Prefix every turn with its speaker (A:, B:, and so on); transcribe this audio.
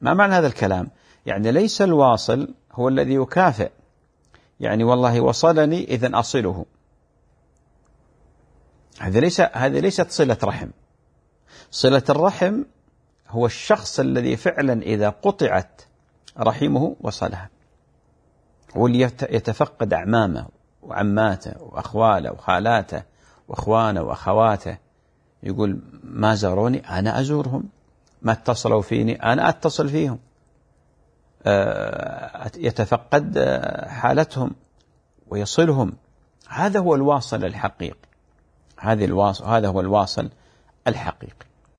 A: ما معنى هذا الكلام؟ يعني ليس الواصل هو الذي يكافئ، يعني والله وصلني إذن أصله، هذه ليست صلة رحم. صلة الرحم هو الشخص الذي فعلا إذا قطعت رحمه وصلها، واللي يتفقد أعمامه وعماته وأخواله وخالاته وأخوانه وأخواته، يقول ما زاروني أنا أزورهم، ما اتصلوا فيني أنا أتصل فيهم، يتفقد حالتهم ويصلهم. هذا هو الواصل الحقيقي، هذا هو الواصل الحقيقي.